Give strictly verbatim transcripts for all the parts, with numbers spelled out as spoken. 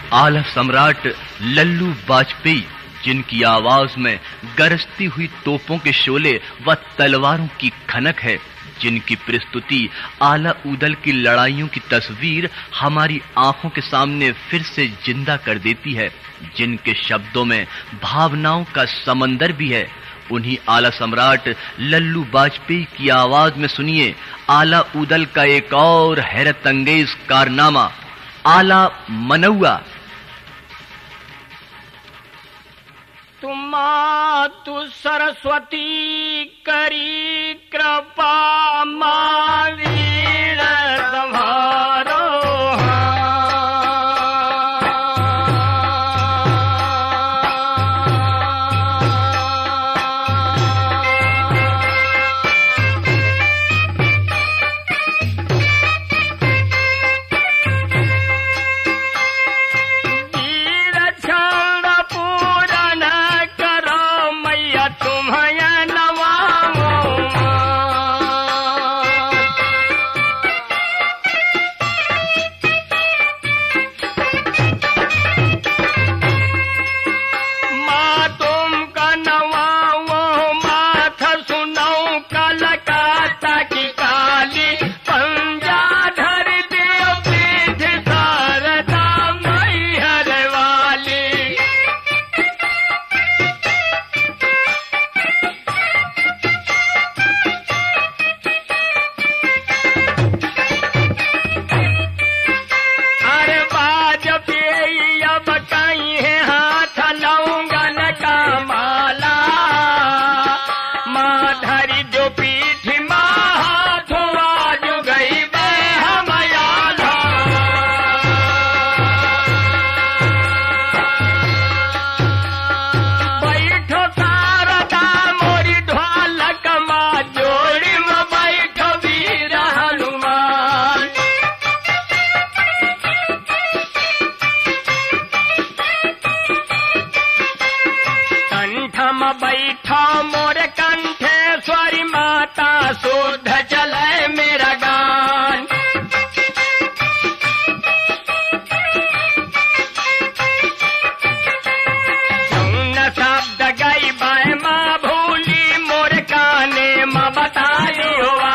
आला सम्राट लल्लू वाजपेयी, जिनकी आवाज में गरजती हुई तोपों के शोले व तलवारों की खनक है, जिनकी प्रस्तुति आला ऊदल की लड़ाइयों की तस्वीर हमारी आंखों के सामने फिर से जिंदा कर देती है, जिनके शब्दों में भावनाओं का समंदर भी है, उन्हीं आला सम्राट लल्लू वाजपेयी की आवाज में सुनिए आला ऊदल का एक और हैरत अंगेज कारनामा, आला मनौआ। तुम तु सरस्वती करी कृपा मावीर तुम्हारो बैठा मोर कंठेश्वरी माता शुद्ध चले मेरा गान। जौन शब्द गई बाय माँ भूली मोर काने माँ बताई हुआ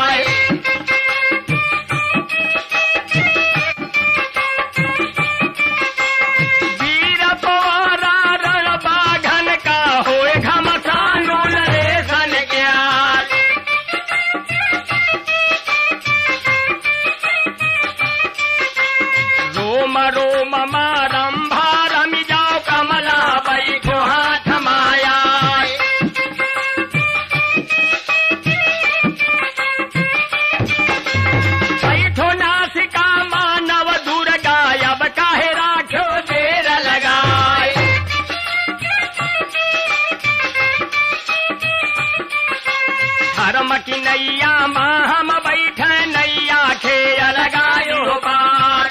की नैया माँ हम बैठे नैया खेल लगायो पार।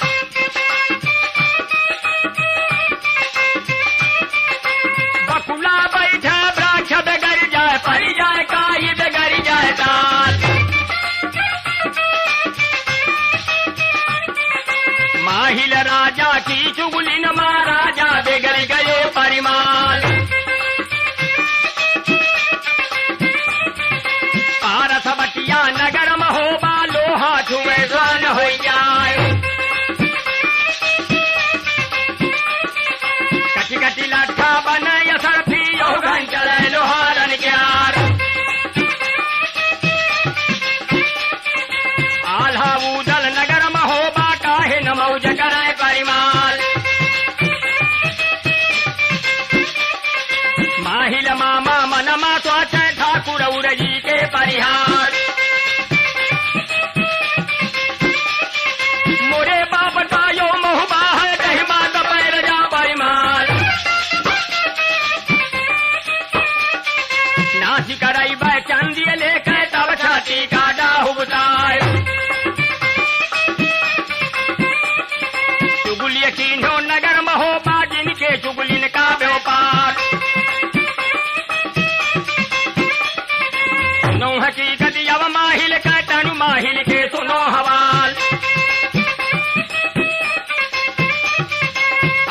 बकुला बैठे वृक्ष बिगड़ जाए पड़ जाए काई बिगड़ जाए ताल। माहिल राजा की चुगली न महाराजा बिगड़ गए परिमाल। नगर महोबा लोहा छुए स्वान हो जाए। कटी कटी लाठा बनाय सरफी योगन चले लोहारन ग्यार। आल्हा ऊदल नगर महोबा काहे न मौज करे परिमाल। माहिल मामा मनमा सोचे ठाकुर उरजी के परिहार। कराई बाय चांदी लेकर तब छाती का डाहुताए। चुगली तीनों नगर महोबा जिनके चुगलिन का व्यापार। सुनो हकीकत अब माहिल का तनु माहिल के सुनो हवाल।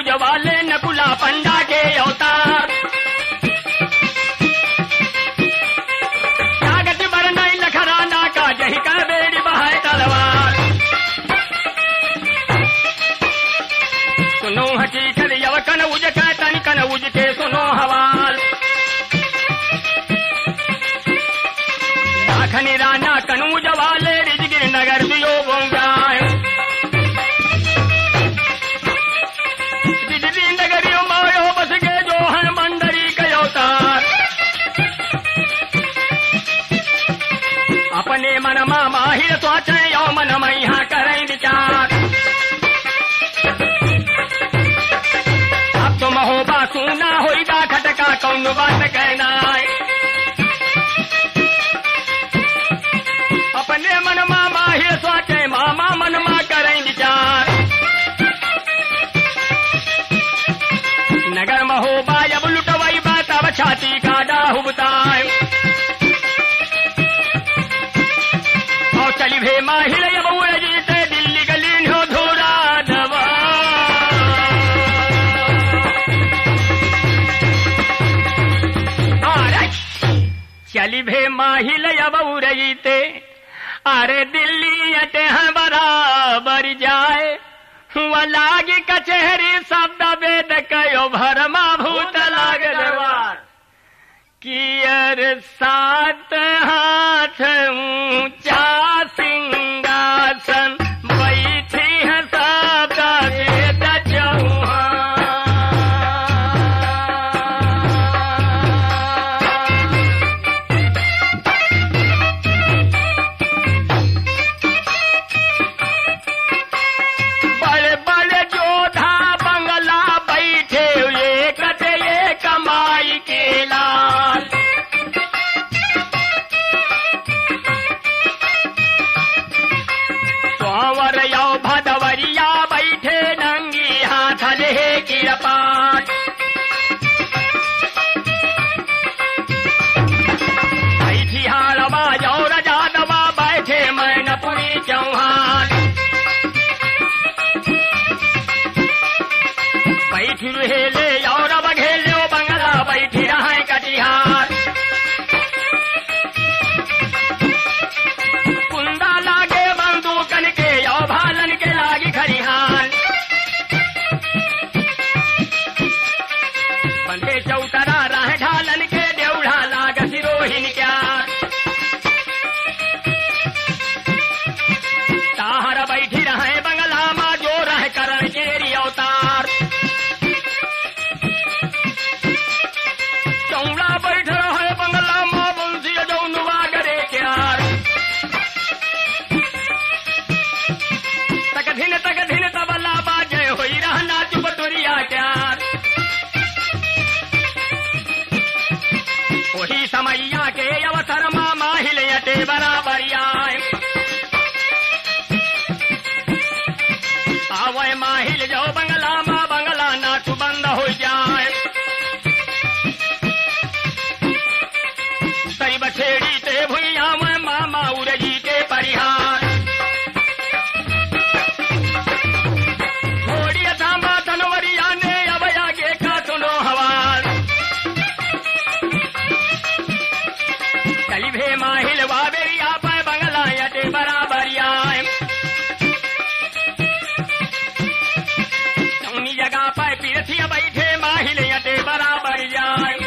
कनौज वाले नकुला पंडा के अवतार कागज बरनई लखराना का जही का बेड़ी बहाय तलवार सुनो हकीकत यव कनौज का तन कनौज के सुनो हवाल दाखनी राना कनौज वाले रिजगिर नगर दियो बोंगाय रिजगिर नगरियों मायो बस के जो है मंडरी के अवतार अपने मन मा माहिर सोचे यो मन मैया करें विचार अब तुम हो बा सुना होई दा खटका कौन बात कहना अपने मन मा माहिर सोचे मामा मन मा करें विचार नगर महोबा अब लुटवाई बात अब छाती का डाहुबताए और चली भे माहिल अब उड़ जीते दिल्ली गली हो धूरा दवा चली भे माहिल अब उड़ जीते अरे दिल्ली अटे हैं बराबर जाए हुआ लागी कचहरी शब्द वेद कयो भरमा भूत लाग दरबार कियर सात हाथ ऊंचा सिंहासन बैठी है शब्द वेद चौहान भदवरिया बैठे नंगी हाथ ले गिरपाट बैठी हाड़वा और जादवा बैठे मैनपुरी चौहान बैठी रुहेले और बघेले बंगला बैठी रहे कटिहार कुंदा लागे बंदूकन के यो भालन के लागी खरिहान बंदे चौतरा राह ढालन के देवढ़ा लाग सिरोहिन क्या ताहर बैठी रहे बंगला मा जो रह करण केरी अवतार चौड़ा बैठ रहे बंगला मा बंसी जौनुआ करे क्यार तक धिन तक धिन तबला बाजे होई रहना चुप टुरिया क्यार वही समैया के अवसर मा माहिल अटे बराबरिया आवे माहिल जो बंगला मा बंगला नाच बंद हो जाए तरी बछेड़ी ते भुइया में मामा उड़जी के परिहार घोड़िया थामा तनवरिया ने अब आगे का सुनो हवाल चली भे माहिल वाबेरिया पर बंगला यटे बराबरिया चौनी जगह पर पीरथिया बैठे माहिल यटे बराबरिया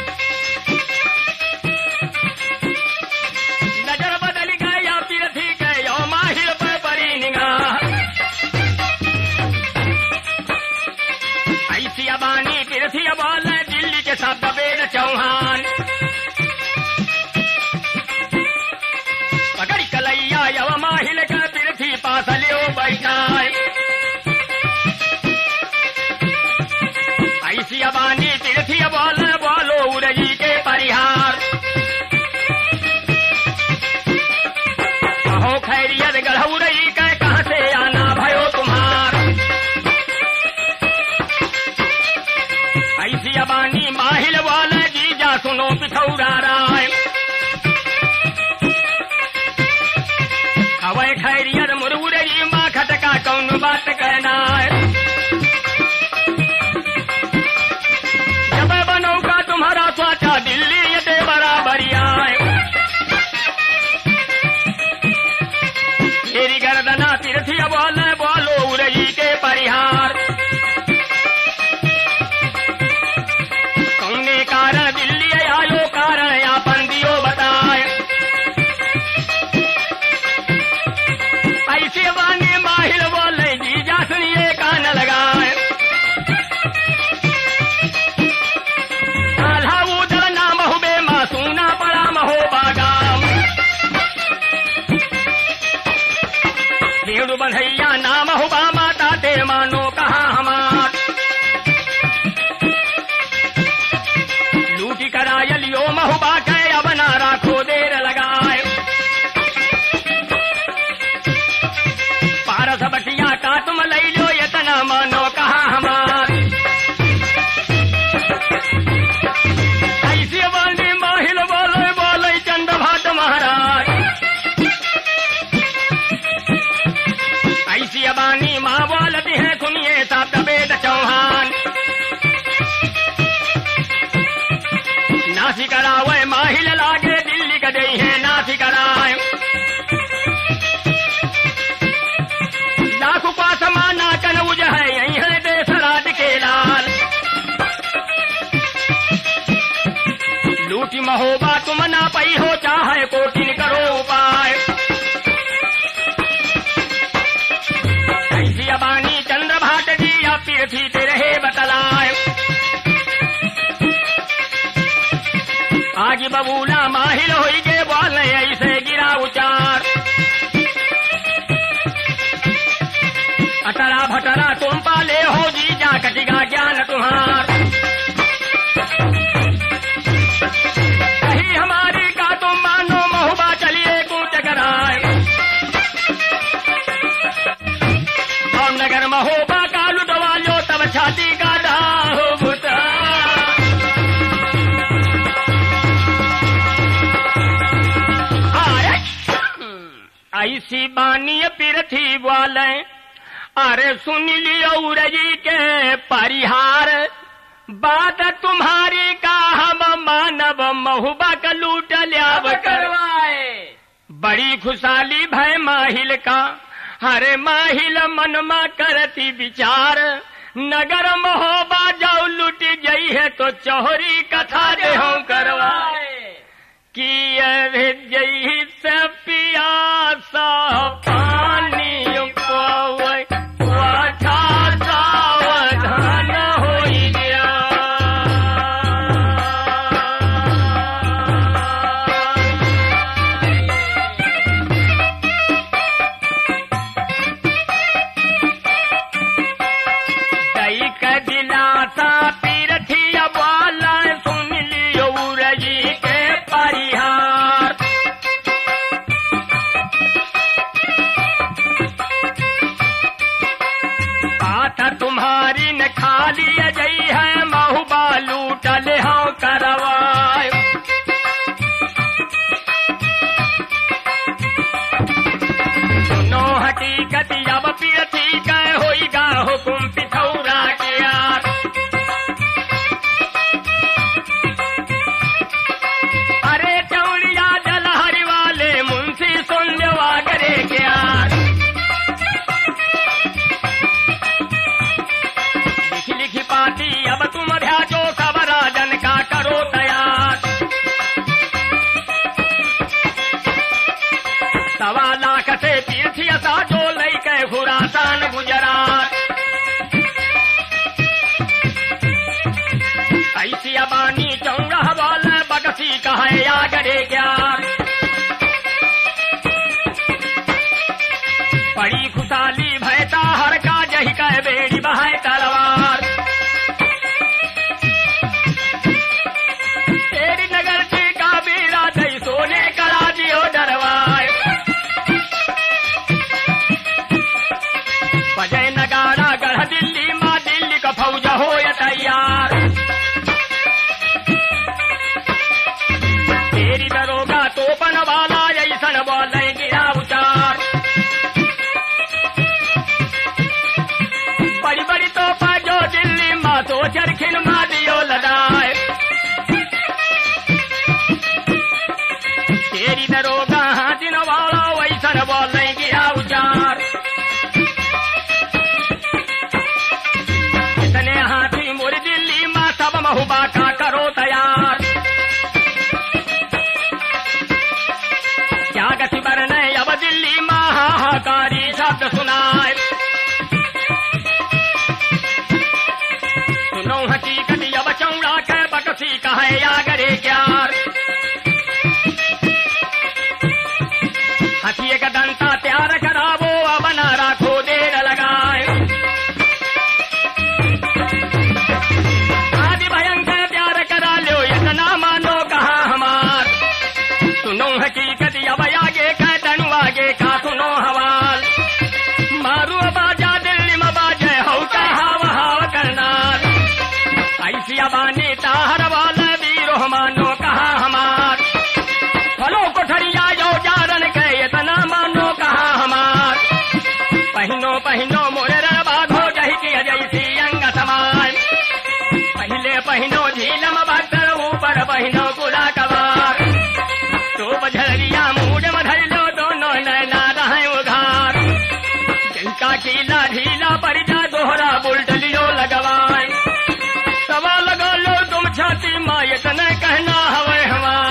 नजर बदल गया पीरथी गयो माहिल पर बड़ी निगाह ऐसी अबानी पीरथी अबाल दिल्ली के शब्द वेद चौहान पकड़ी कलैया यव माहिल का पीरथी पास लियो बैठाए ऐसी अबानी पीरथी अबाल बोलो उड़जी के परिहार कहो खैरियत गढ़ौरई के कहाँ से आना भयो तुम्हार ऐसी अबानी माहिल वाले जीजा सुनो पिथौरा राय हवाई खैरियत मुरमुरई माँ खटका कौन बात कहना है महोबा तुम ना पई हो, चाहे कोटिन करो उपाय। ऐसी अबानी चंद्र भाट जी या पृथ्वी पे रहे बतलाए। आगे बबूला माहिल होई गे बोल ऐसे गिरा उचार। अटरा भटरा तुम पाले हो जी जा कटिगा ज्ञान तुम्हार। कही हमारी का तुम मानो महुबा चलिए कूच कराए। और नगर महोबा का लुटवा लो तब छाती का दाहो बुता। ऐसी बानी पृथ्वी वाले अरे सुन लियो रजी के परिहार। बात तुम्हारी का हम मानव महुबा का लूट ल्याव करवाए। बड़ी खुशहाली भय माहिल का, हरे माहिल मनमा करती विचार। नगर महोबा जाओ लूट गई है तो चौहरी कथा दे हम करवाए। कि अरे जई से पियासा पानी पावे वाठा सावधान होई गया। दई का दिलासा पीरथिया वाला सुन लियो रजी के परिहार। बात तुम्हारी न खाली जई है महुबा लूट ले हाँ करवाए। सुनो हकीकत अब पृथ्वी का होईगा हुकुम पिथौरा के यार। अरे चौड़िया जलहरी वाले मुंशी सुन वागरे के यार। लिखी लिखी पाती अब तुम ध्याजो सब राजन का करो तैयार। सवा लाख से तीर्थिया साजो लई के खुरासान गुजरात। ऐसी अबानी चौड़ा वाला बगसी कहे आगरे ग्यार। बड़ी खुशहाली भयता हर का जही कह बेड़ी बहाय तलवार। तेरी नगर की का बीरा दई सोने करा दियो डरवाए। बजय नगाड़ा गढ़ दिल्ली माँ दिल्ली का फौज हो या तैयार। तेरी दरोगा तोपन वाला ऐसन बोले गिरा उचार। बड़ी बड़ी तोपा जो दिल्ली माँ तो चरखिन माँ दियो लदाए। तेरी दरोगा हाजिन वाला वैसन बोले गिरा उचार। इतने हाथी मोर दिल्ली माँ सब महुबा का करो तैयार। क्या गति बरने अब दिल्ली माँ हाहाकारी शब्द सुनाए। सुनो हकीकत अब चौड़ा के बकसी कहे आगरे ग्यार। हथिये का दंता तैयार करावो अब न राखो देर लगाए। आदि भयंकर तैयार करा लो इतना मानो कहा हमार। सुनो हकीकत अब आगे का तनु आगे का सुनो हवाल। मारू बाजा दिल्ली में बाजे हो का हाव हाव करना। ऐसी अबानी ताहर वाला वीरो मानो कहा हमार। फलो कोठरिया जो जारन के इतना मानो कहा हमार। पहिनो पहिनो मोरे बाधो जही की जैसी अंग समान। पहले पहिनो झीलम भक्तर ऊपर पहिनो गुला कबार। तो बझरिया मूड में धर लो दोनों नैना रहे उघार। जिनका कीला ढीला पर जा दोहरा बुलट लियो लगवाए। सवा लगा लो तुम छाती माँ इतने कहना हवे हमार।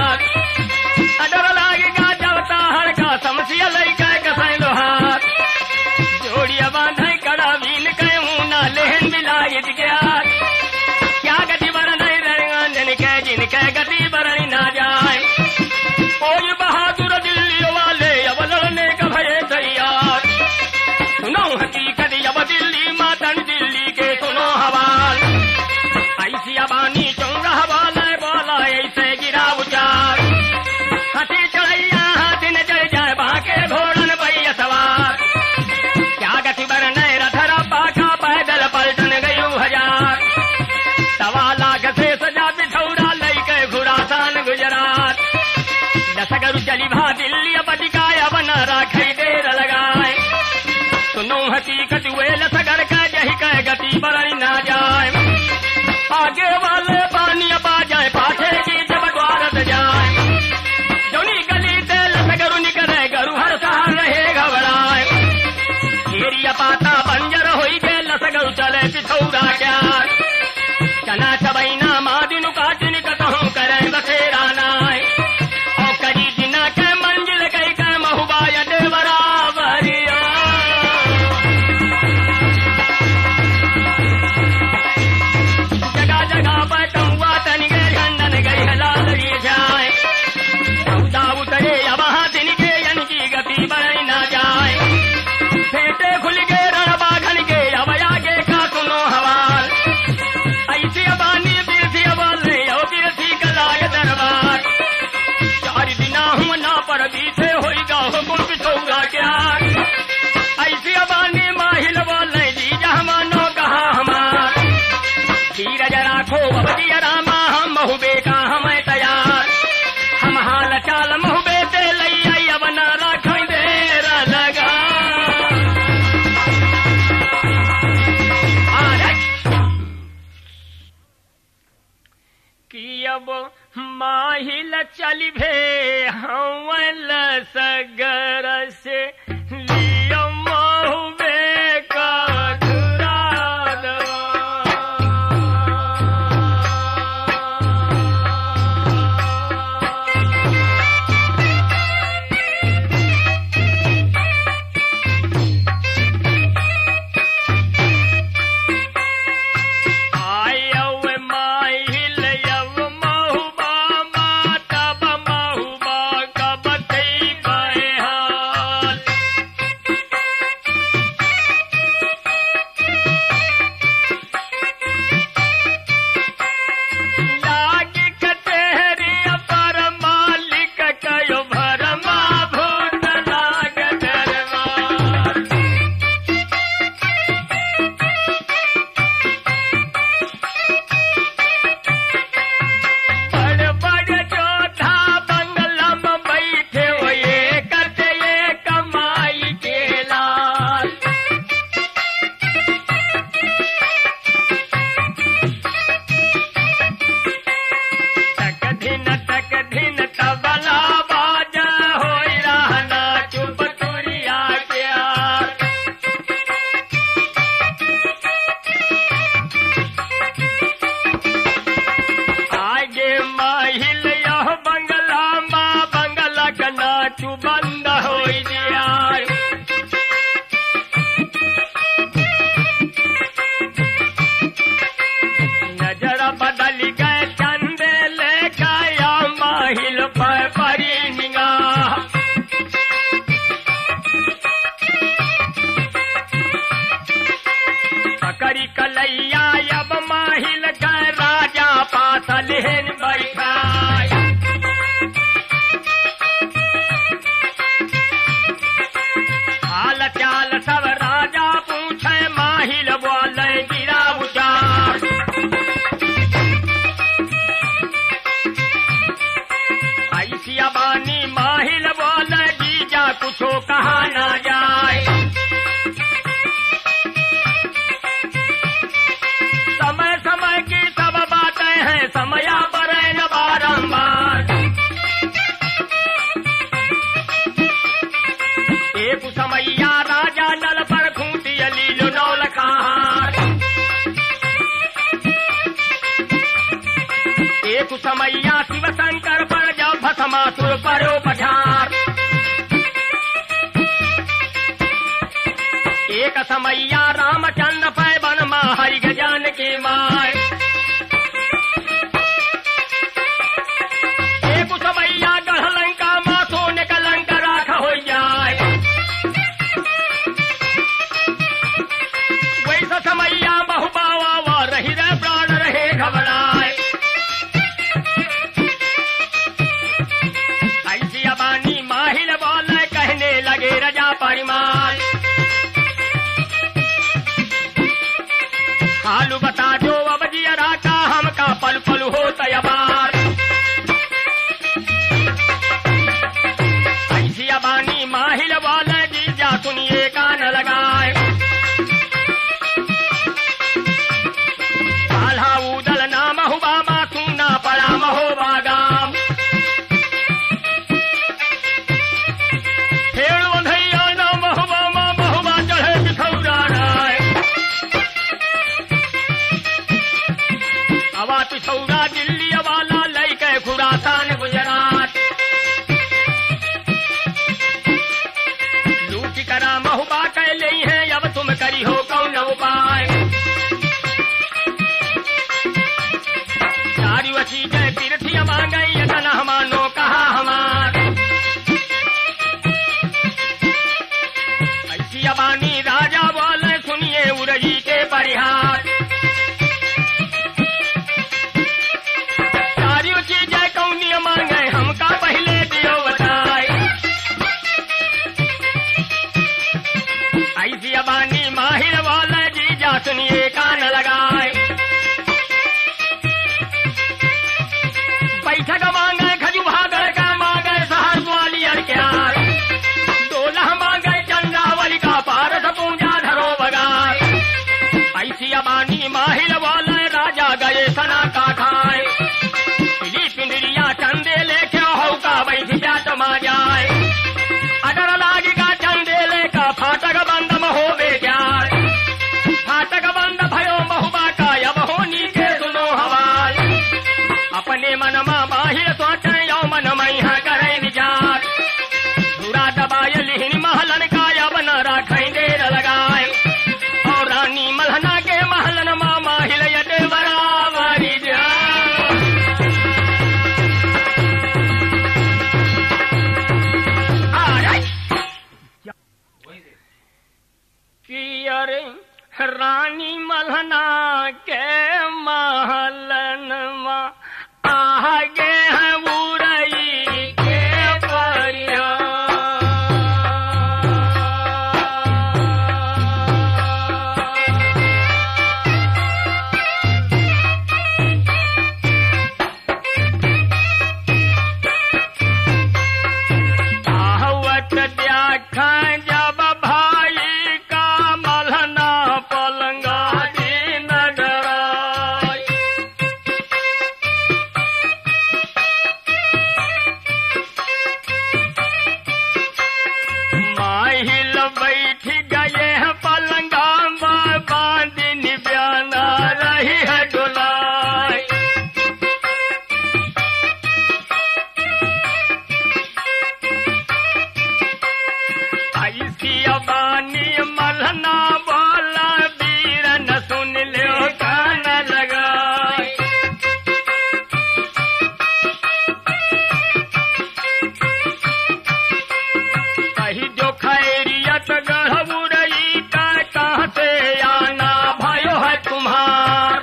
के गति बरई ना जाए। ओय बहादुर दिल्ली वाले अब लड़ने का भय तैयार। सुनो हकीकत अब दिल्ली मातन दिल्ली के सुनो हवाल। ऐसी अबानी चौरा हवाला बोला ऐसे गिरा उचार। हसी चढ़ैया हाथी न चढ़ जाए बाके घोड़न पैया सवार। क्या गति बरने रथरा पाका पैदल पलटन गयू हजार। सवा लाख से सजा बिठौरा लई के घुरासान गुजरात। दसगरु चली भा दिल्ली बटिकाया बना राखई देर लगाए। सुनो हकीकत वे लसगर का जही का गति बरई ना जाए। आगे वाले पानी पा जाए पाछे की जब द्वारत जाए। जोनी गली दे लसगरु निकले गरु हर सहार रहे घबराए। घेरिया पाता बंजर होई के लसगरु चले पिछौरा क्यार। चना चबैना मादिनु काटिन कतहूं करे बसेरा नाय। और करी दिना के मंजिल कई के महुबाया दे बराबरिया। जगह जगह पर कौआ तन गए खंडन गई हलाल जाए। सौदा उतरे अब दिन के यन की गति बढ़ई ना जाए। फेटे खुल गए रण बाघन के अब आगे का सुनो हवाल। ऐसी अबानी बिरथी अबाल और बिरथी का लाग दरबार। चार दिना हूँ ना पर बीते होगा हुकुम पिछौरा क्या। ऐसी अबानी माहिल बोले जी जहाँ मानो कहा हमार। धीरज राखो अब दिया रामा हम महुबे का हमें तैयार। हम हाल चाल महुबे ते लई आई अब ना राख देर लगा। कि अब माहिल चली भे हवल सगर से लियो महुबे का धुराद। समैया शिव शंकर पर जब भस्मासुर परो पठार। एक समैया रामचंद्र पै वन मा हरि गजान की माय। चढ़ा पिछौरा दिल्ली वाला लई के खुरासान गुजरात लूट करा महुबा कह ले है अब तुम करी हो कौन उपाय सारी वसी के तीर्थिया मांगई तना मानो कहा हमार ऐसी अबानी राजा बोले सुनिए उरई के परिहार सारी चीजें कौनी मांगे हमका पहले दियो बताए ऐसी अबानी माहिर वाले जीजा सुनिए कान लगाए बैठक मांगे खजू भागर का मांगे सहर वाली अड़क्यार डोला मांगे चंद्रावली का पारस पूजा धरो बगार ऐसी अबानी माहिर वाले राजा गए सना का खाए पिली पिंडरिया चंदे लेके हो का बैठ जाट मा जाए अगर लागी का चंदे लेका फाटक बंद हो बेजार फाटक बंद भयो महुबा का अब हो नीचे सुनो हवाल अपने मन मा बाहिर सोचे यो मन मैहा करे विचार धुरा दबाय लिहिन महलन का अब न राखें देर लगाए और रानी मलहना के महलन मा माहिल यदे बराबरी जा पियर रानी मलहना के महलन मा आगे है उरई के परिया आहवत देखा जब भाई का मलहना पलंगा दी नगराई माहिल बैठ गए हैं पलंगा बांधिन बयाना रही है डोलाई ऐसी अबानी मलहना बोला वीरन सुन लो कान लगाए कही जो खैरियत गढ़बुरई का कहते आना भयो है तुम्हार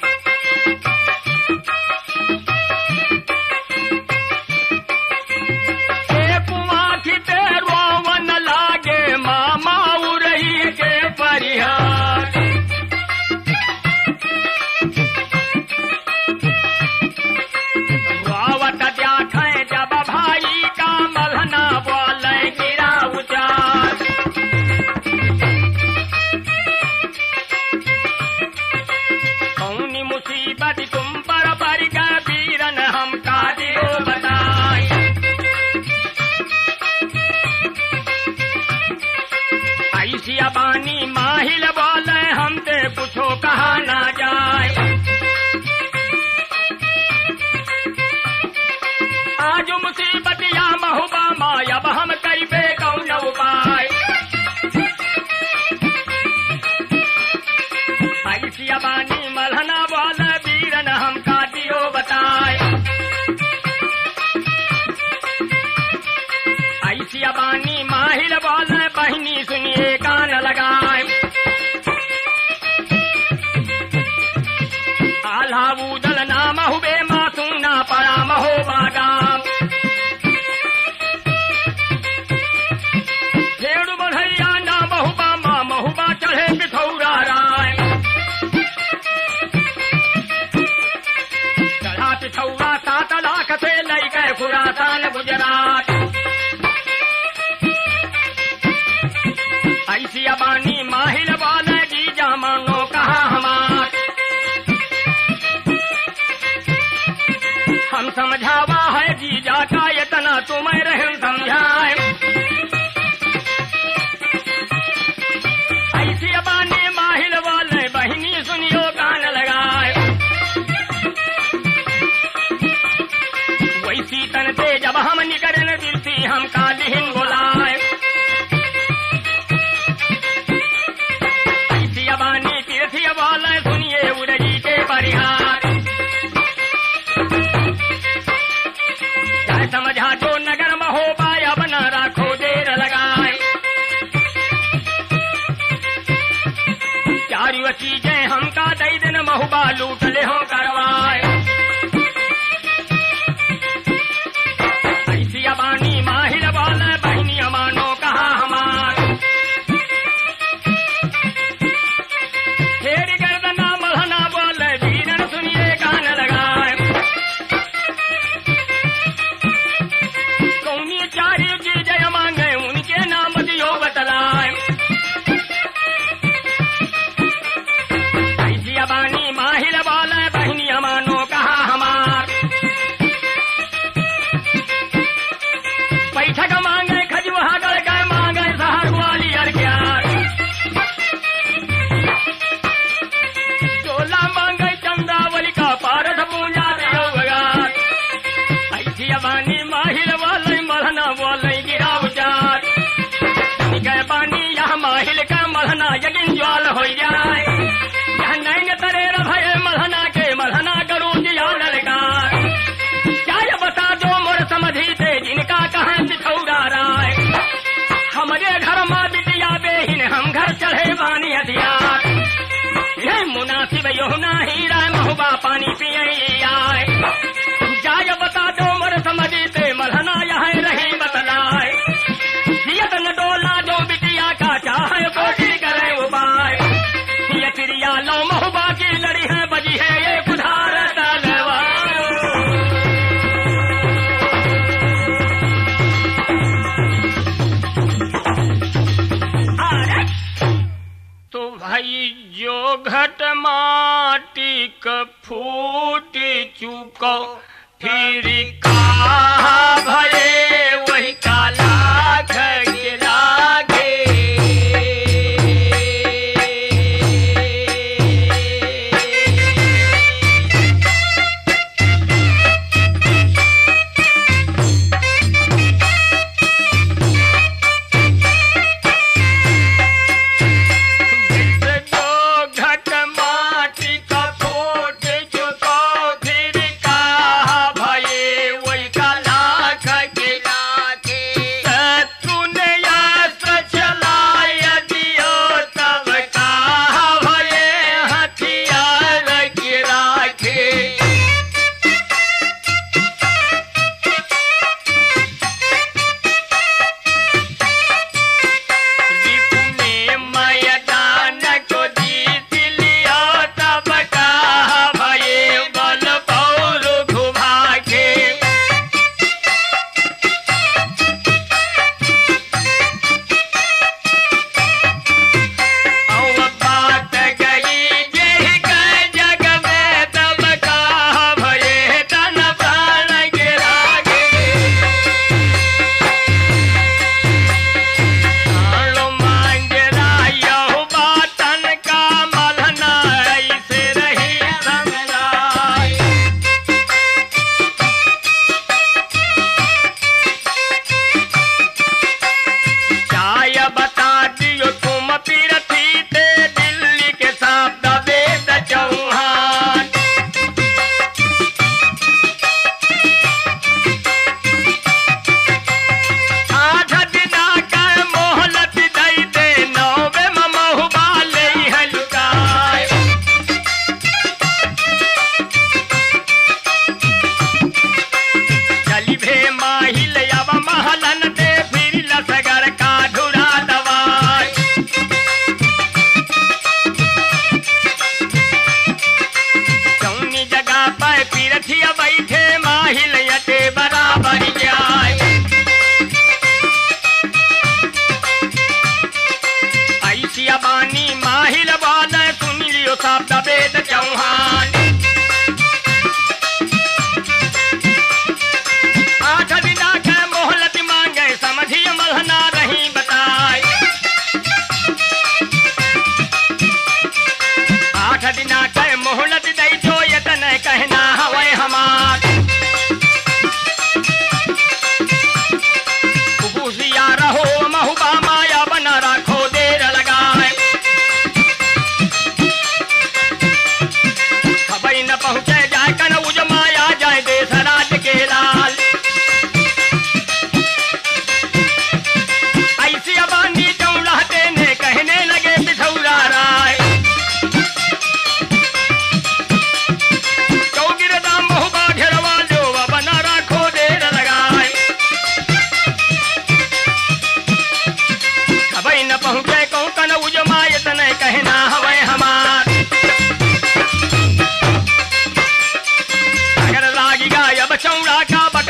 एक आँखी तेरो वन लागे मामा उरई के परिहार वावत देखे जब भाई का मलहना बोले गिरा उचार कौनी मुसीबत तुम पर पड़ गए वीरन हमका दियो बताई ऐसी अबानी माहिल बोले हमसे कुछो कहा ना जाए आज मुसीबत या महुबा माय अब हम करीबे कौन उपाय ऐसी अबानी मलहना बोले वीरन हमका दियो बताए ऐसी अबानी माहिल बोले बहनी सुनिए कान लगाए आल्हा उदल नाम हुबे मासूना पड़ा महोबा गाम खेड़ बढ़ैया ना महुबा माँ महुबा चढ़े पिथौरा राय चढ़ा पिथौरा सात लाख से लई गए खुरासान गुजरात ऐसी अबानी माहिल वाले जीजा मानो कहा हमार हम समझावा है जीजा का इतना तुम्हें रहम समझाए ऐसी अबानी माहिल वाले बहनी सुनियो कान लगाए से जब हम निकरन दिलती हम कालिहिन बोलाए ऐसी अबानी तीर्थी बोले सुनिए उड़जी के परिहार चाहे समझा जो नगर में हो पाए अब न राखो देर लगाए चारू चीजें हमका दई दिन महुबा लूट ले हो करवाए ऐसी अबानी माहिर बोले बहनी अमानो कहा हमार फेर गर्दना मलहना बोले वीरन सुनिए कान लगाए कौनी चारी चीजें मांगे उनके नाम दियो बतलाए ऐसी अबानी माहिर बोले बहनी अमानो कहा हमार बैठक मांगे खजुहा गढ़ गए मांगे सहर वाली अरग्यार चोला मांगे चंद्रावली का पारस पूजा दियो बगार ऐसी अबानी माहिर वाले मलहना बोले गिरा उचार गए पानी यह माहिल का मलहना यगिन ज्वाल हो जाए यह नैन तरे भय मलहना के मलहना करो जिया ललकार क्या बता दो मोर समझी थे जिनका कहा बिछौरा राय हमारे घर माँ बिटिया बेहिन हम घर चढ़े बानी हथियार ये मुनासिब यो नाही राय महुबा पानी पिए आए जाय बता दो मोर समझी थे मलहना यह रही बतलाए जियत न डोला जो बिटिया का चाहे कोटी करे उबाय ये तिरिया लो महुबा की लड़ी है बजी है ये कुधार तलवार तो भाई जो घट माटी क फूट चुको फिर कहा भये वही काला घगे लागे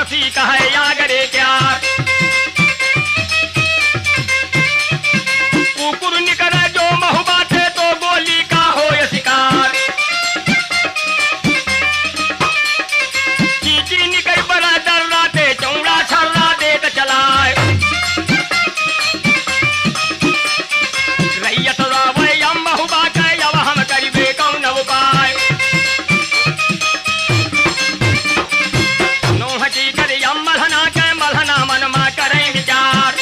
कसी कहे यागरे क्या कुकुर निकले जो महु बाटे तो गोली का हो ये शिकार चीची निकल बड़ा डर राते चौड़ा छर्रा दे तो चलाए रैयत रावे यम महु बाटे अब हम करीबे कौन उपाय नो हटी कर यम मलहना के मलहना मन मा करें विचार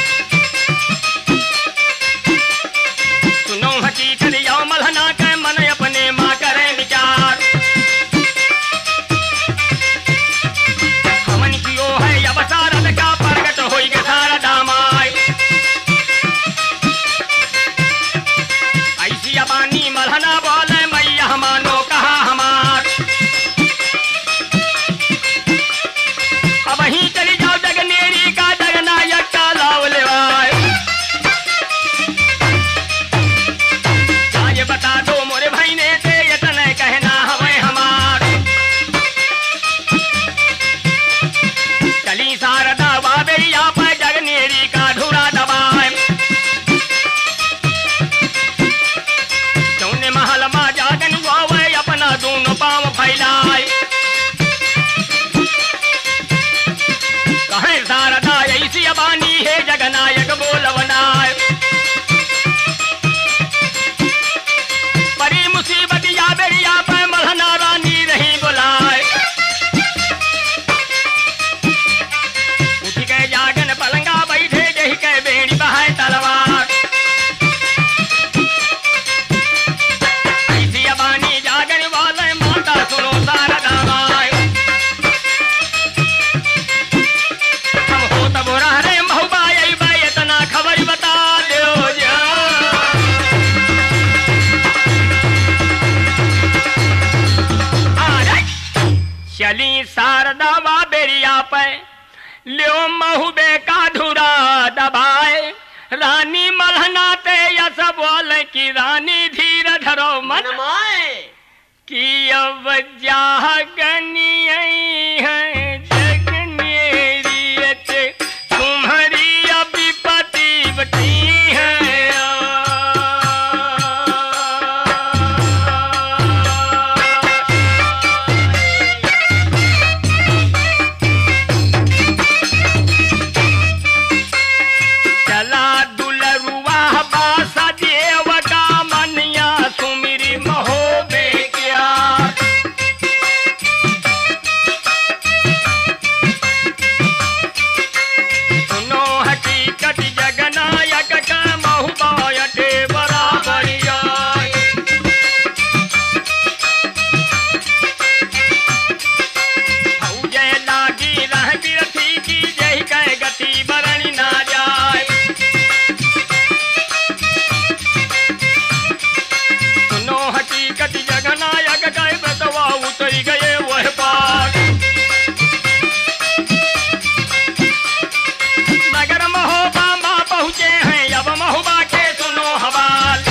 सुनो हटी कर यम मलहना के मन अपने माँ करें विचार हमन कियो है अब सारद का प्रगट होई गे सारा दामाय ऐसी अबानी मलहना बोले मैया मानो कहा हमार अब ही चली जाओ जगनेरी का जगनायक का लाव लेवाय आज बता दो मोरे भाई ने से इतना कहना हमें हमार चली शारदा बाबेरिया पर जगनेरी का धुरा दबाए चौने महल मा जागन हुआ अपना दोनों पांव फैलाए कहे शारदा ऐसी अबानी है जगनायक बोलवनाय बड़ी मुसीबत या बेरिया पे मलहना रानी रही बुलाए उठ के जागन पलंगा बैठे जही के बेड़ी बहाय तलवार ऐसी अबानी जागन वाले माता सुनो शारदा माय हम हो तब रह रे महुबाई बाई इतना खबर बता दो जा अरे चली शारदा बाबेरिया पे लियो महूबे का धुरा दबाए रानी मलहना ते यस बोले की रानी धीर धरो मन माए कि अब जागनी है जगनेरियत तुम्हारी अभी पति बटी है चला दुलरुआ बासा देव का मनिया सुमिरी महोबे क्या सुनो हकीकत जगनायक का महुबायटे बराबरिया फौजे लागी रह बिरथी की जही कह गति बरणी ना जाए सुनो हकीकत जगनायक गए बतवा उतर गए वह पार नगर महोबा माँ पहुँचे हैं अब महोबा के सुनो हवाल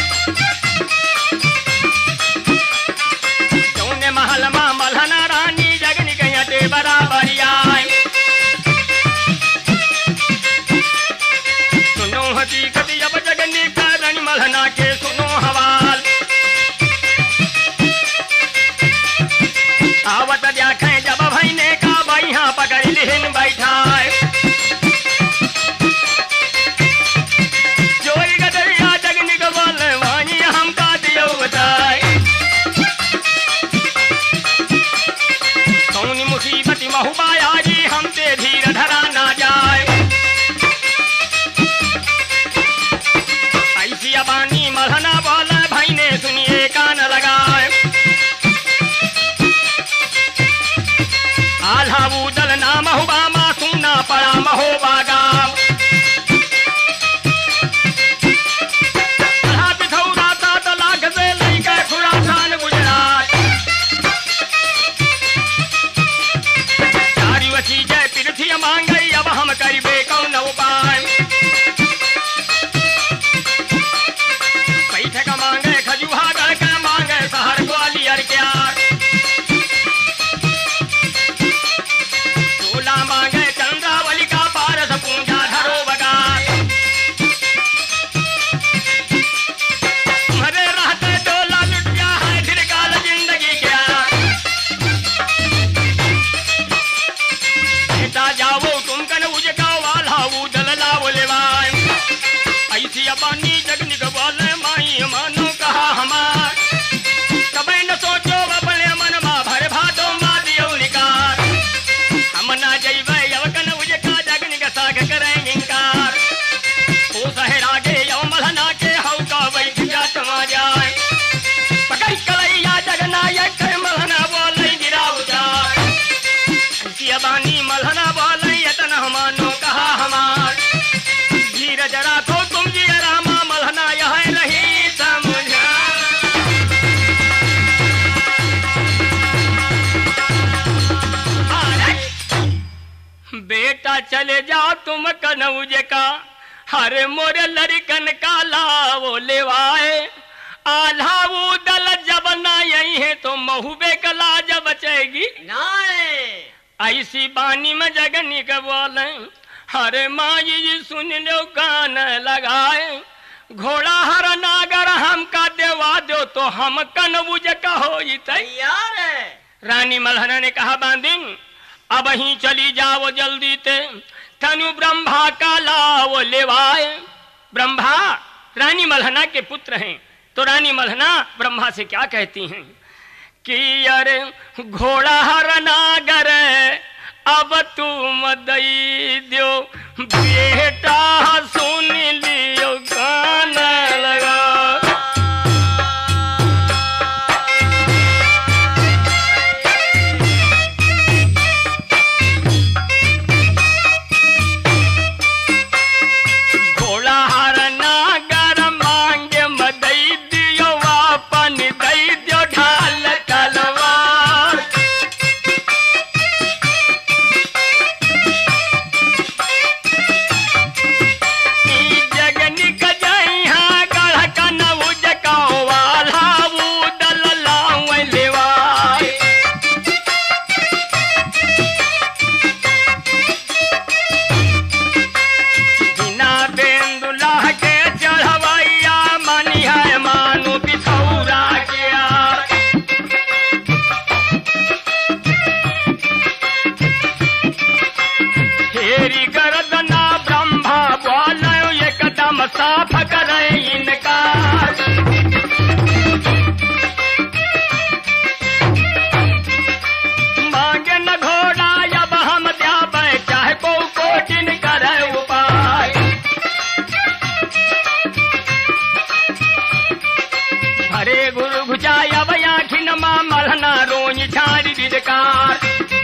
चौने महल माँ मलहना रानी जगन गयटे बराबर आए सुनो हकीकत अब जगनी का रण मलहना के सुनो हवाल आवत देखें जब भाई ने का भाई यहाँ पकड़ लिहिन बैठाए जोरी गदरिया जगनी को बोले वानी हमका दियो बताए कौनी मुसीबत महुबाया जी हमसे धीर धरा ना जाए ऐसी अबानी मलहना बोले भाई ने सुनिए कान लगाए आल्हा बूदल ना महुबा मा सुना पड़ा महोबा गाँव बिठौरा तात लाख से लैके खुरासान गुजरात या चले जाओ तुम कनौज का, हरे मोरे लड़कन का लाओ लेवाए, आल्हा वो दल जब ना यही है तो महूबे का लाज बचेगी ऐसी बानी में जगनी के बोले, हरे माई जी सुन लो कान लगाए, घोड़ा हर नागर हमका देवा दो तो हम कनौज का हो तैयार है। रानी मल्हना ने कहा बांदिन अब ही चली जाओ जल्दी ते, तनु ब्रह्मा का लाओ लेवाए। ब्रह्मा रानी मल्हना के पुत्र हैं, तो रानी मल्हना ब्रह्मा से क्या कहती हैं कि अरे घोड़ा हर नागर अब तुम दई दो, बेटा सुन लियो गाना लगा। साफ करे इनका मांगे न घोड़ा अब हम द्यावे, चाहे को कोटिन करे उपाय। हरे गुरु घुचाय अब आखिन मां मल्हना रोई छाड़ी दिदकार,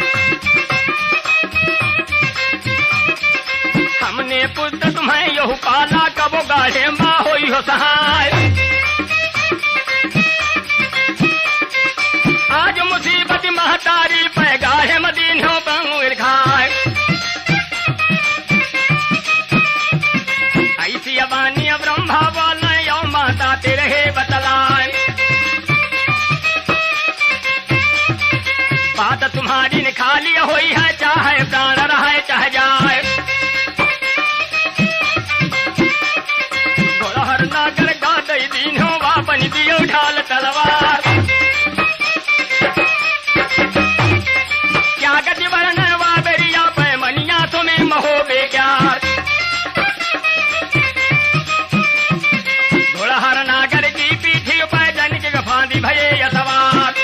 हमने पुत्र तुम्हें यहु पाला कबो गाढ़े माँ होई हो सहाय। आज मुसीबत महतारी पे गाढ़े मदीन हो बंगुर खाए, ऐसी अबानी ब्रह्मा बोले यो माता तेरे बतलाए, बात तुम्हारी ने खाली होई है, चाहे प्राण रहे चाहे जाए। नागर गादई दीन हो वापन दियो ढाल तलवार, क्या गति वर्ण वाबेरिया पे मनिया तुम्हें महोबे प्यार। घोड़हर नागर की पीठी पे जन के फांदी भये यथवार,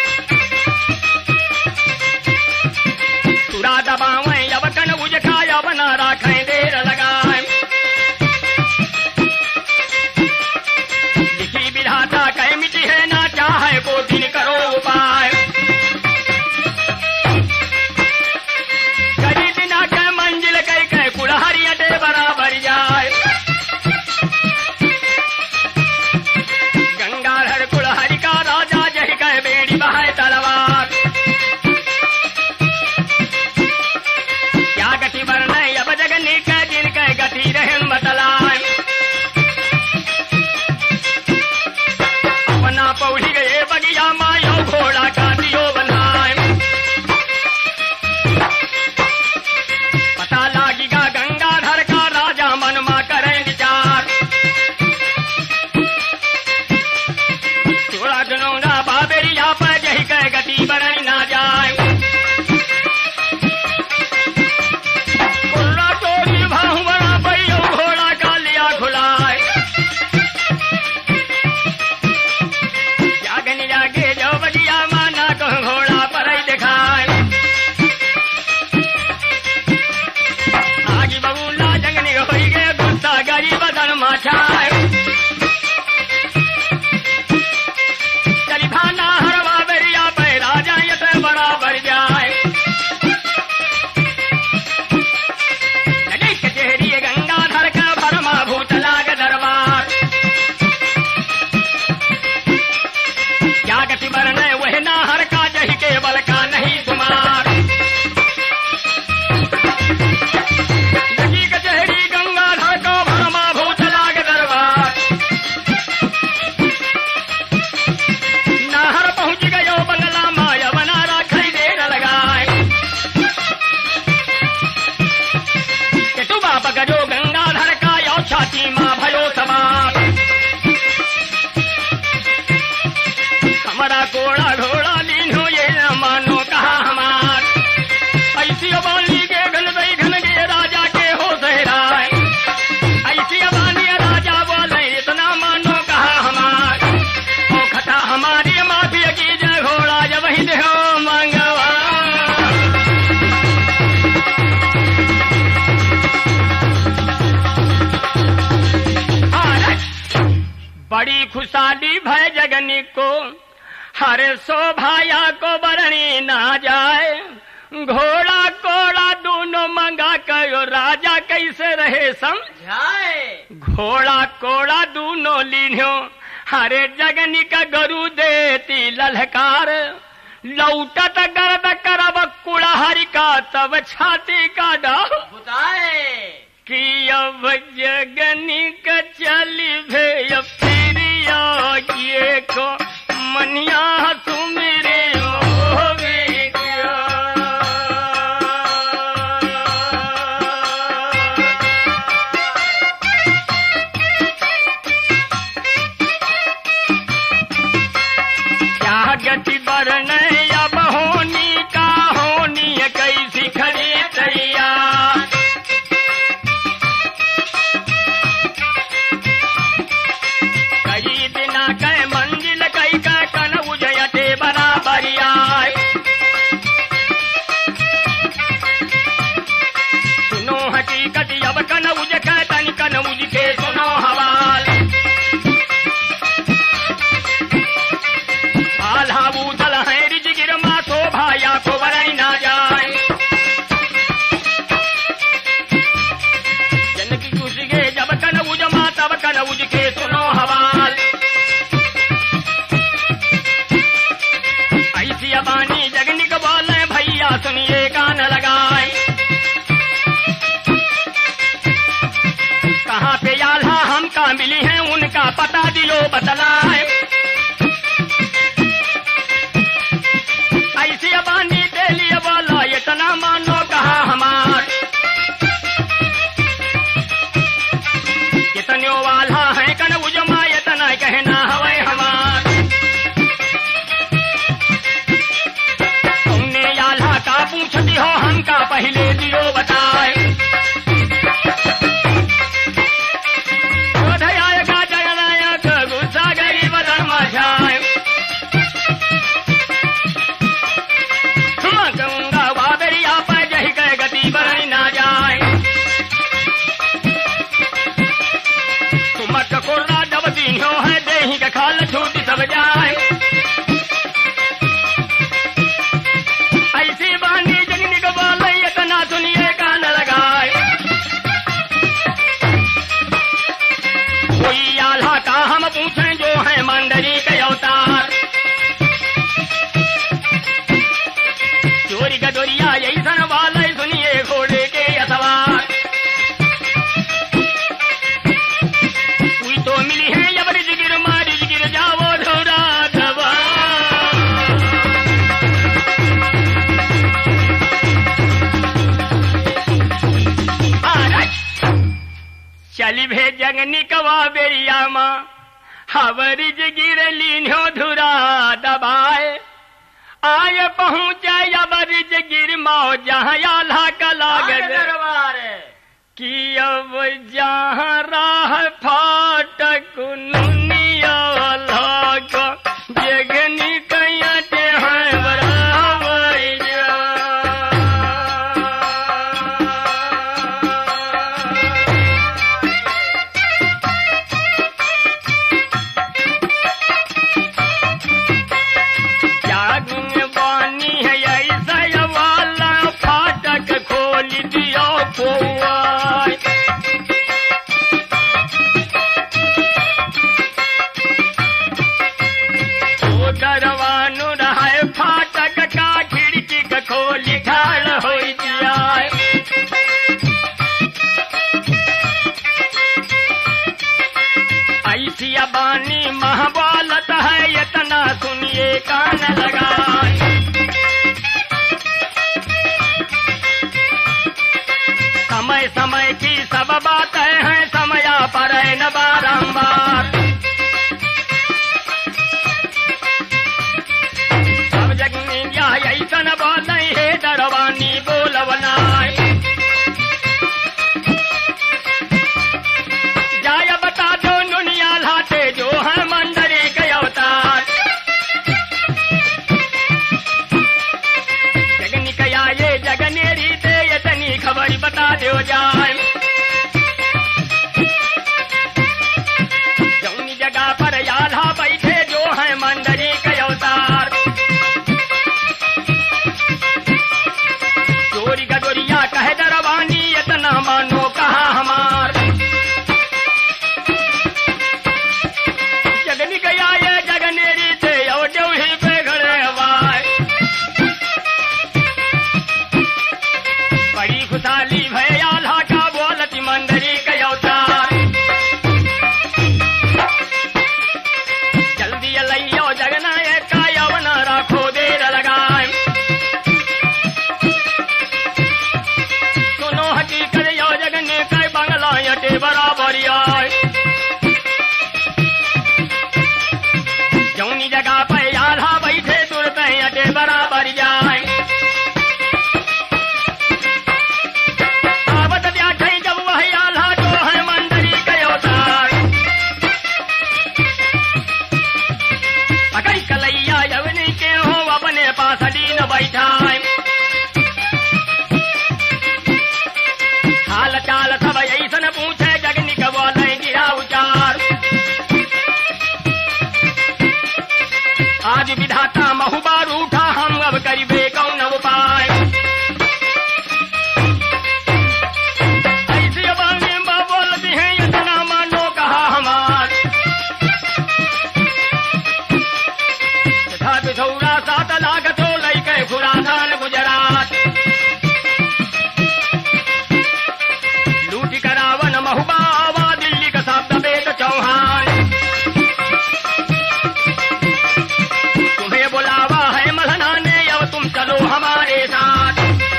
तुरा दबावे अब कनौज खाया बना राखें देर लगाए। कह मिटी है ना चाहे को दिन करो उपाय, कई दिना के मंजिल कई कह कुड़हरी अटे बराबर जाए। गंगाधर कुड़हरी का राजा जही कह बेड़ी बहाय तलवार, क्या गति वर्ण अब जगनी कह दिन कह गति रहे बतलाए। पौड़ी गए बगिया मायो घोड़ा काटियो बनाए, पता लागेगा गंगाधर का राजा मन मा करे विचार। थोड़ा जनौना बाबेरिया पर जही कह गति बढ़ी ना जाए, कुर्रा टोरी भाऊ बड़ा पैयो घोड़ा का लिया खुलाए। जागे जो बगिया माना को घोड़ा पर दिखाए, आगे बबूला जंगनी हो गए गुस्सा गरी बदन माछाए। चली भाना हरवा बेरिया पे राजा ये बराबर जाए, लगे कचहरी गंगाधर का भरमा भूत लाग दरबार। गति वर्ण वह नाहर का जही केवल का नहीं तुम्हार, बड़ी खुशहाली भय जगनी को, हरे शोभाया को बरणी ना जाए। घोड़ा कोड़ा दोनों मंगा कयो राजा कैसे रहे समझाए। घोड़ा कोड़ा दोनों लीन्यो हरे जगनी का गरु देती ललकार। लौटत गर्द करब कुड़हरी का तब छाती का डाल बुताए कि अब जगनी का चली भे फिरिया किए को मनिया सुमेरे होवे क्या। क्या गति बरन अब होनी का होनी कैसी खड़ी तैयार। कई दिना कै मंजिल कई का कनऊ जयते बराबरी आए। सुनो हकीकत अब कनऊज कहतन कनऊज के सुनो हवाल। आल्हा बूतल है रिज गिरमा शोभाया को बरई ना जाए। जनकी कुछ गे जब कनऊज माँ तब कनऊज के सुनो हवाल। ऐसी अबानी जगनी को बोले भैया सुनिए कान लगाए। कहाँ पे आल्हा हमका मिली है उनका पता दिलो बतलाए। ऐसी अबानी दे लिए बोला इतना मानो कहा हमार। इतने वाला है कनऊज माँ इतना कहना हवे हमार। तुमने आल्हा का पूछती हो हमका पहले दियो बताए। क्रोधयायका जगनायक गुस्सा गरी बदन मचाए। कहूंगा बाबरिया पर जही कह गति बरई ना जाए। तुमक कोर्रा जब दीन्यो है देही के खाल छूट सब जाए। ऐसी बानी जगनी को बोले इतना सुनिए कान लगाए। कोई आल्हा का हम पूछें जो है मंडरी के अवतार। चोरी गदोरिया ऐसन वाले सुनिए घोड़े के अथवार। कोई तो मिली है अब रिज गिर मारी गिर जाओ ढोरा धवा। चली भे जगनी कवा बेरिया माँ हवरिज गिर लीन्यो धुरा दबाए। आय पहुँचे अबरिज गिर माओ जहाँ आल्हा का लागत दरबार कि अब जहाँ राह फाटक नुनिया लाग जगनी कहते हैं बराबर जा। जागन बानी है ऐसा वाला फाटक खोल दिया पौआई। तो दरवानु रहे फाटक का खिड़की का खोली ढाल हो जाए। ऐसी अबानी महाबालत है इतना सुनिए कान लगाए। समय समय की सब बातें हैं समया पर न बारंबार। सब जगनी ऐसा न बोल है दरवानी बोलवनाए। जाय बता दो दुनिया लाते जो है मंडरी के अवतार। जगनी कया ये जगनेरी दे इतनी खबर बता दो जाए। जौनी जगह पर बराबर आए। जौनी जगह पे आल्हा बैठे तुरंत अटे बराबर जाए। आवत ब्याठे जब वही आल्हा जो है मंडली के अवतार। अकई कलैया यवनी के हो अपने पास अधीन बैठाए। हाल चाल सब ऐसन पूछे जगनी के बोले गिरा उचार। आज विधाता महुबार उठा हम अब करीबे कौन उपाय। ऐसे बांगे बोलती हैं इतना मानो कहा हमार। तथा पिथौरा सात लाख तो लैके खुरासान गुजरात। लूटी करावन महुबा आवा दिल्ली का शब्द वेद चौहान। तुम्हें बुलावा है मलहना ने अब तुम चलो हमारे साथ।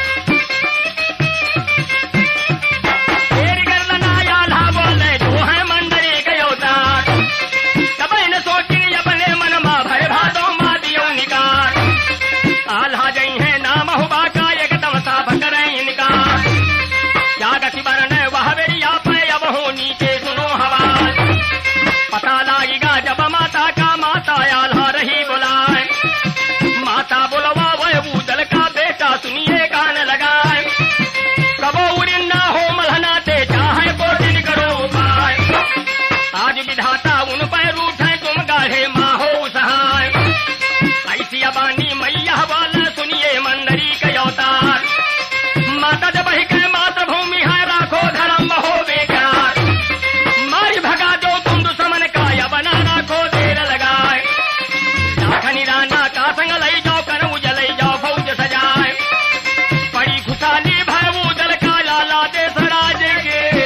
तेरी गर्दना आल्हा बोले जो है मंडली के अवतार। तब न सोची अपने मन मा भय भादो मा दियो निकार। आल्हा जई है नाम हुबा का एकदम साफ करे इनकार। क्या गति बरने वह वेरिया पे अब हो नीचे सुनो हवाल। पता लागेगा जब माता का माता आल्हा रही बुलाए। माता बुलवा वह बूदल का बेटा सुनिए कान लगाए। कबो उड़ना हो मलहना दे चाहे बोटिन करो उपाय। आज विधाता उन पर रूठे तुम गाढ़े माँ हो सहाय। ऐसी अबानी मैया वाला सुनिए मंडली के अवतार। माता जब ही के मातृभूमि है राखो धर्म हो बेकार। मारी भगा दो तुम दुश्मन का या बना राखो देर लगाए। लाखनी राना का संग लई जाओ कर उजलई जाओ फौज सजाए। पड़ी खुशाली भय उजल का लाला देश राज के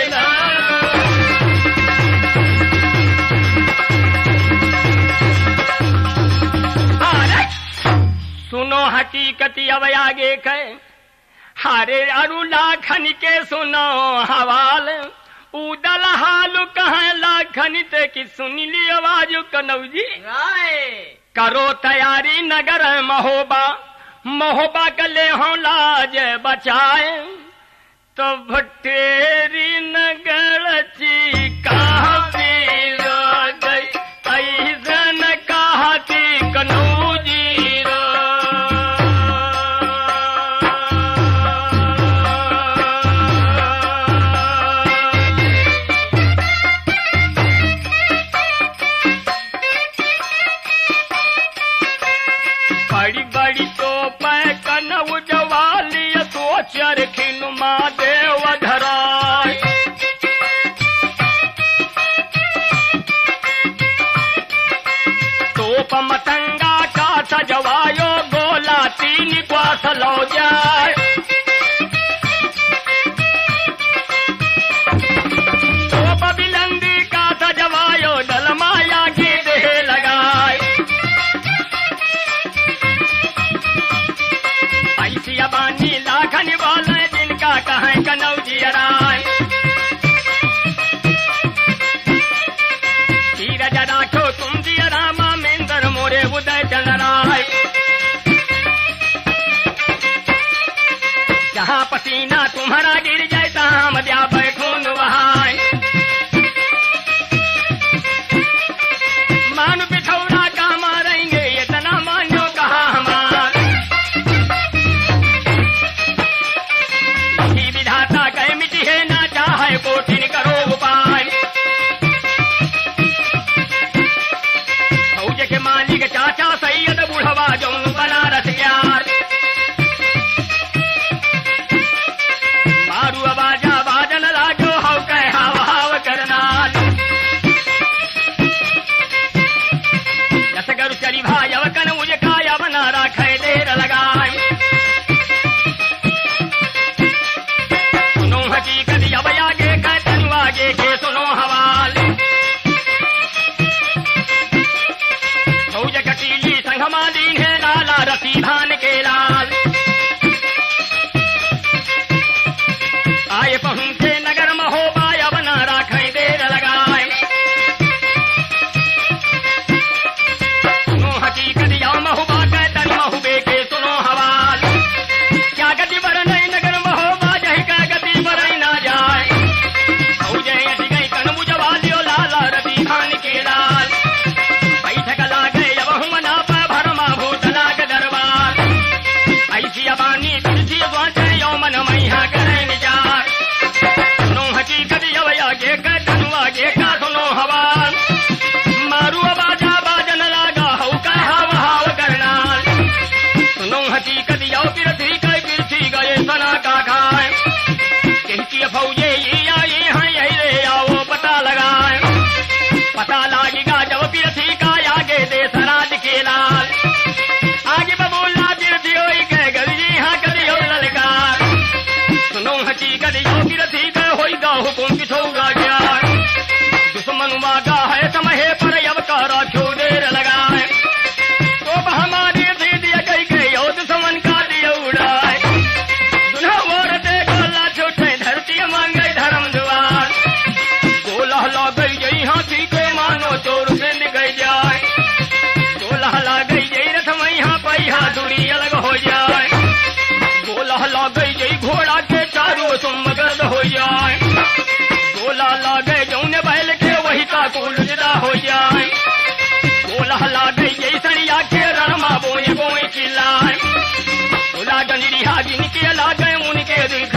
सुनो हकीकती अब आगे के। हारे अरु लाखन के सुनो हवाल। उदल हालु कहाँ लाखन ते की सुनी ली आवाज कनौजी। करो तैयारी नगर महोबा। महोबा कले हो लाज बचाए। तो भटेरी नगर ची कहा पीरो गई। ऐसन कहा थी कनौजी बड़ी बड़ी तो पै कनऊ जवाली सोचर खिनुमा देव धराय। तोप मतंगा का सजवायो गोला तीन क्वास लो जाए। तोप बिलंदी का सजवायो दलमाया की देह लगाए। ऐसी अबानी लाखन वाले जिनका कहें कनौजी राय। धीरज राखो तुम दिया रामा मेंदर मोरे उदय चल राय। जहाँ पसीना तुम्हारा गिर जाए तहाँ मध्या बैठून वहां। मान पिछौरा का मारेंगे इतना मानो कहा हमार। विधाता कह मिटी है ना चाहे कोटिन करो उपाय। फौज के मालिक चाचा सैयद बुढ़वा जौन बनारस ग्यार। मारू आवाजा बाजन लागो हो कह जिनके लागे उनके दिल